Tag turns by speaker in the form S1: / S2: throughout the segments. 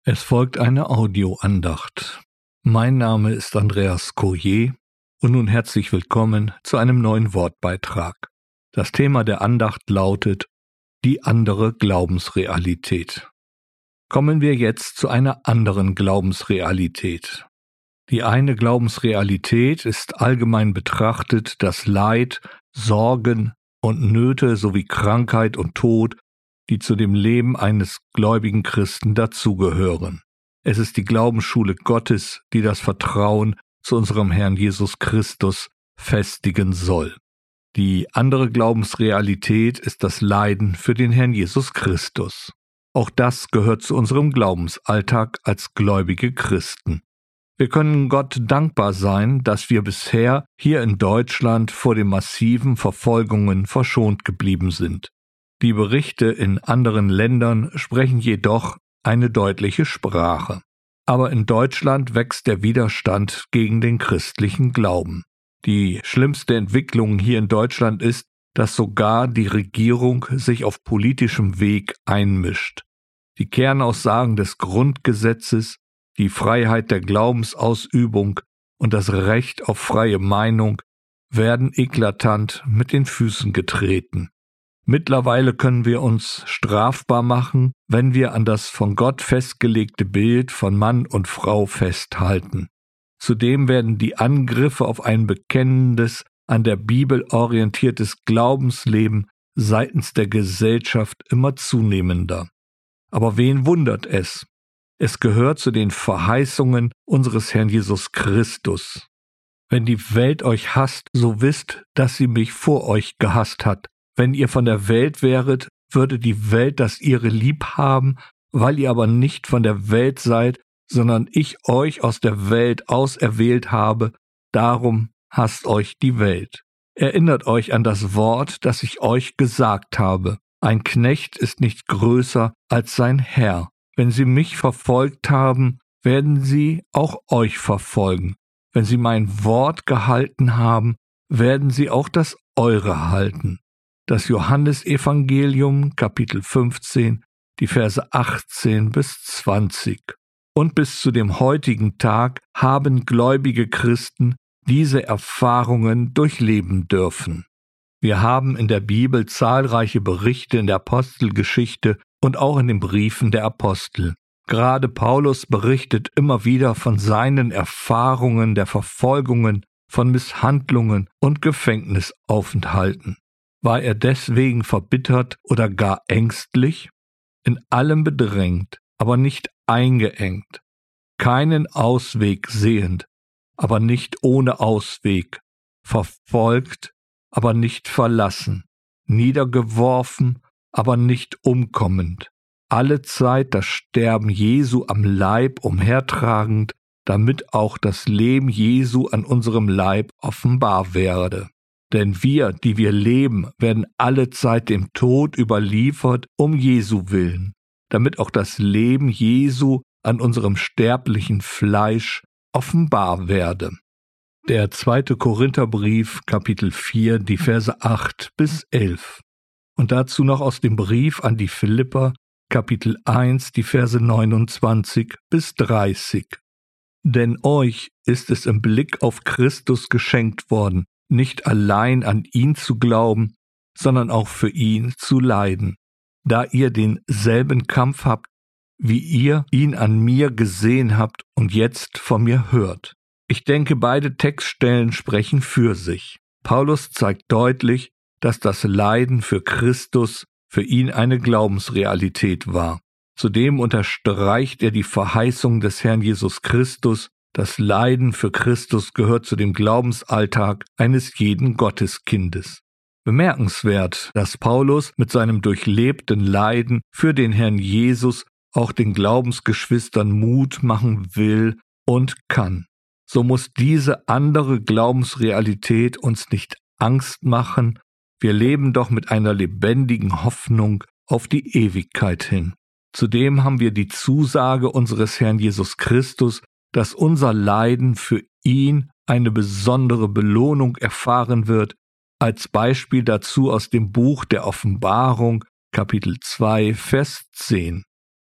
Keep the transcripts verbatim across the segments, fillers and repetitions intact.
S1: Es folgt eine Audioandacht. Mein Name ist Andreas Courier und nun herzlich willkommen zu einem neuen Wortbeitrag. Das Thema der Andacht lautet die andere Glaubensrealität. Kommen wir jetzt zu einer anderen Glaubensrealität. Die eine Glaubensrealität ist allgemein betrachtet das Leid, Sorgen und Nöte sowie Krankheit und Tod, die zu dem Leben eines gläubigen Christen dazugehören. Es ist die Glaubensschule Gottes, die das Vertrauen zu unserem Herrn Jesus Christus festigen soll. Die andere Glaubensrealität ist das Leiden für den Herrn Jesus Christus. Auch das gehört zu unserem Glaubensalltag als gläubige Christen. Wir können Gott dankbar sein, dass wir bisher hier in Deutschland vor den massiven Verfolgungen verschont geblieben sind. Die Berichte in anderen Ländern sprechen jedoch eine deutliche Sprache. Aber in Deutschland wächst der Widerstand gegen den christlichen Glauben. Die schlimmste Entwicklung hier in Deutschland ist, dass sogar die Regierung sich auf politischem Weg einmischt. Die Kernaussagen des Grundgesetzes, die Freiheit der Glaubensausübung und das Recht auf freie Meinung werden eklatant mit den Füßen getreten. Mittlerweile können wir uns strafbar machen, wenn wir an das von Gott festgelegte Bild von Mann und Frau festhalten. Zudem werden die Angriffe auf ein bekennendes, an der Bibel orientiertes Glaubensleben seitens der Gesellschaft immer zunehmender. Aber wen wundert es? Es gehört zu den Verheißungen unseres Herrn Jesus Christus. Wenn die Welt euch hasst, so wisst, dass sie mich vor euch gehasst hat. Wenn ihr von der Welt wäret, würde die Welt das ihre lieb haben, weil ihr aber nicht von der Welt seid, sondern ich euch aus der Welt auserwählt habe, darum hasst euch die Welt. Erinnert euch an das Wort, das ich euch gesagt habe. Ein Knecht ist nicht größer als sein Herr. Wenn sie mich verfolgt haben, werden sie auch euch verfolgen. Wenn sie mein Wort gehalten haben, werden sie auch das eure halten. Das Johannesevangelium, Kapitel fünfzehn, die Verse achtzehn bis zwanzig. Und bis zu dem heutigen Tag haben gläubige Christen diese Erfahrungen durchleben dürfen. Wir haben in der Bibel zahlreiche Berichte in der Apostelgeschichte und auch in den Briefen der Apostel. Gerade Paulus berichtet immer wieder von seinen Erfahrungen der Verfolgungen, von Misshandlungen und Gefängnisaufenthalten. War er deswegen verbittert oder gar ängstlich? In allem bedrängt, aber nicht eingeengt. Keinen Ausweg sehend, aber nicht ohne Ausweg. Verfolgt, aber nicht verlassen. Niedergeworfen, aber nicht umkommend. Alle Zeit das Sterben Jesu am Leib umhertragend, damit auch das Leben Jesu an unserem Leib offenbar werde. Denn wir, die wir leben, werden alle Zeit dem Tod überliefert, um Jesu willen, damit auch das Leben Jesu an unserem sterblichen Fleisch offenbar werde. Der zweite Korintherbrief, Kapitel vier, die Verse acht bis elf. Und dazu noch aus dem Brief an die Philipper, Kapitel eins, die Verse neunundzwanzig bis dreißig. Denn euch ist es im Blick auf Christus geschenkt worden, nicht allein an ihn zu glauben, sondern auch für ihn zu leiden, da ihr denselben Kampf habt, wie ihr ihn an mir gesehen habt und jetzt von mir hört. Ich denke, beide Textstellen sprechen für sich. Paulus zeigt deutlich, dass das Leiden für Christus für ihn eine Glaubensrealität war. Zudem unterstreicht er die Verheißung des Herrn Jesus Christus. Das Leiden für Christus gehört zu dem Glaubensalltag eines jeden Gotteskindes. Bemerkenswert, dass Paulus mit seinem durchlebten Leiden für den Herrn Jesus auch den Glaubensgeschwistern Mut machen will und kann. So muss diese andere Glaubensrealität uns nicht Angst machen. Wir leben doch mit einer lebendigen Hoffnung auf die Ewigkeit hin. Zudem haben wir die Zusage unseres Herrn Jesus Christus, dass unser Leiden für ihn eine besondere Belohnung erfahren wird, als Beispiel dazu aus dem Buch der Offenbarung, Kapitel zwei, Vers zehn.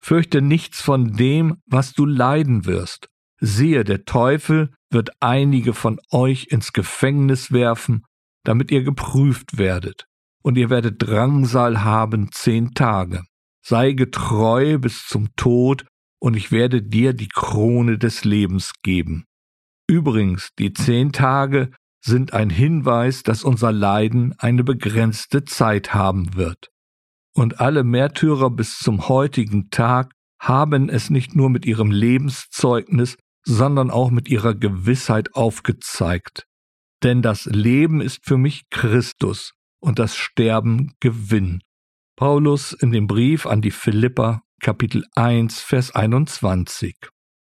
S1: Fürchte nichts von dem, was du leiden wirst. Siehe, der Teufel wird einige von euch ins Gefängnis werfen, damit ihr geprüft werdet. Und ihr werdet Drangsal haben zehn Tage. Sei getreu bis zum Tod, und ich werde dir die Krone des Lebens geben. Übrigens, die zehn Tage sind ein Hinweis, dass unser Leiden eine begrenzte Zeit haben wird. Und alle Märtyrer bis zum heutigen Tag haben es nicht nur mit ihrem Lebenszeugnis, sondern auch mit ihrer Gewissheit aufgezeigt. Denn das Leben ist für mich Christus und das Sterben Gewinn. Paulus in dem Brief an die Philipper, Kapitel eins, Vers einundzwanzig.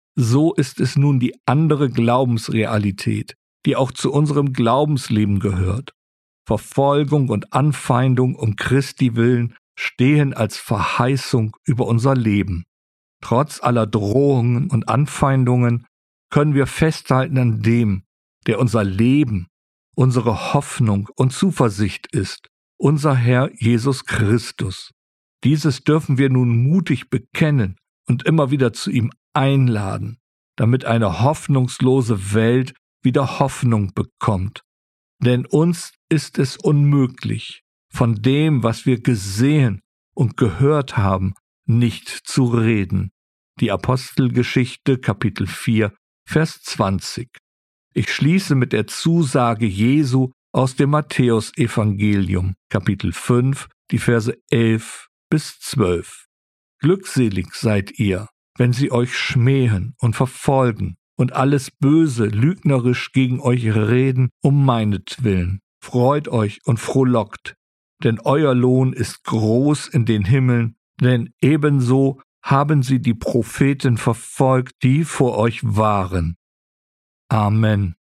S1: So ist es nun die andere Glaubensrealität, die auch zu unserem Glaubensleben gehört. Verfolgung und Anfeindung um Christi willen stehen als Verheißung über unser Leben. Trotz aller Drohungen und Anfeindungen können wir festhalten an dem, der unser Leben, unsere Hoffnung und Zuversicht ist, unser Herr Jesus Christus. Dieses dürfen wir nun mutig bekennen und immer wieder zu ihm einladen, damit eine hoffnungslose Welt wieder Hoffnung bekommt. Denn uns ist es unmöglich, von dem, was wir gesehen und gehört haben, nicht zu reden. Die Apostelgeschichte, Kapitel vier, Vers zwanzig. Ich schließe mit der Zusage Jesu aus dem Matthäusevangelium, Kapitel fünf, die Verse elf bis zwölf. Glückselig seid ihr, wenn sie euch schmähen und verfolgen und alles Böse lügnerisch gegen euch reden um meinetwillen. Freut euch und frohlockt, denn euer Lohn ist groß in den Himmeln, denn ebenso haben sie die Propheten verfolgt, die vor euch waren. Amen.